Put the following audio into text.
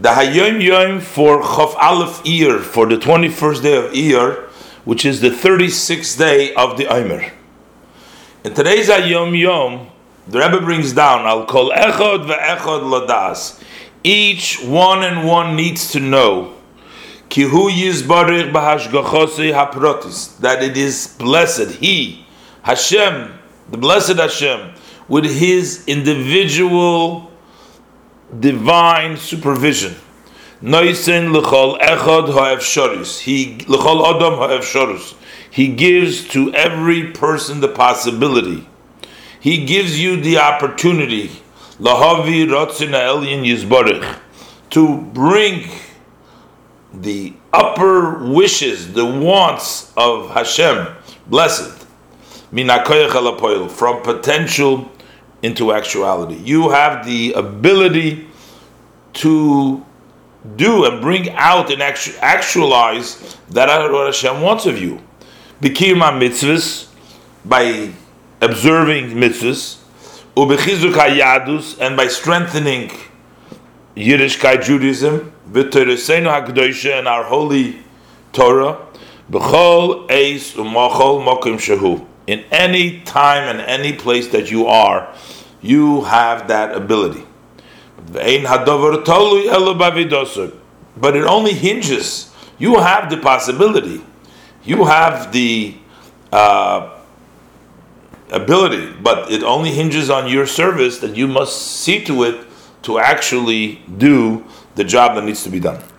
The Hayom Yom for Chof Aleph Iyar, for the 21st day of Iyar, which is the 36th day of the Omer. In today's Hayom Yom, the Rebbe brings down, Al Kol Echad Ve'echad Ladas. Each one and one needs to know Ki Hu Yizbarich B'Hashgachosei HaProtis, that it is blessed, He, Hashem, the blessed Hashem, with His individual divine supervision. Noisen l'chol echad ha'efsharis. He l'chol adam ha'efsharis. He gives to every person the possibility. He gives you the opportunity. Lahavi ratzin ha'elyin yizbarich, to bring the upper wishes, the wants of Hashem, blessed, min hakoyach el hapoel, from potential into actuality. You have the ability to do and bring out and actualize that what Hashem wants of you. B'kiyum mitzvahs, by observing mitzvahs, u'bechizuk hayadus, and by strengthening Yiddishkeit Judaism, v'toreseinu hakdosha, and our holy Torah, b'chol eis u'machol mokim shehu. In any time and any place that you are, you have that ability. But it only hinges. You have the possibility. You have the ability, but it only hinges on your service, that you must see to it to actually do the job that needs to be done.